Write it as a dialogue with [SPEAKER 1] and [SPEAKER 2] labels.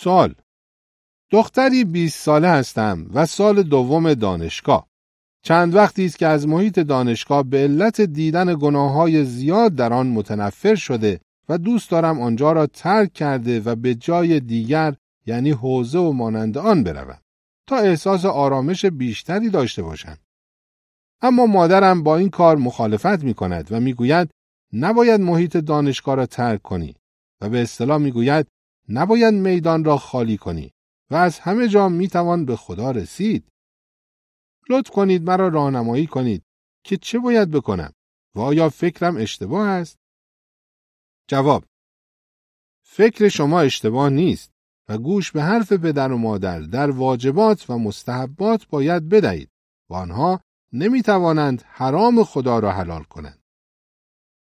[SPEAKER 1] سوال: دختری 20 ساله هستم و سال دوم دانشگاه. چند وقتی است که از محیط دانشگاه به علت دیدن گناه‌های زیاد در آن متنفر شده و دوست دارم آنجا را ترک کرده و به جای دیگر یعنی حوزه و مانند آن بروم تا احساس آرامش بیشتری داشته باشم. اما مادرم با این کار مخالفت می کند و می گوید نباید محیط دانشگاه را ترک کنی و به اصطلاح می گوید نباید میدان را خالی کنی و از همه جا می توان به خدا رسید. لطف کنید مرا راهنمایی کنید که چه باید بکنم و آیا فکرم اشتباه است؟ جواب: فکر شما اشتباه نیست و گوش به حرف پدر و مادر در واجبات و مستحبات باید بدهید و آنها نمی توانند حرام خدا را حلال کنند.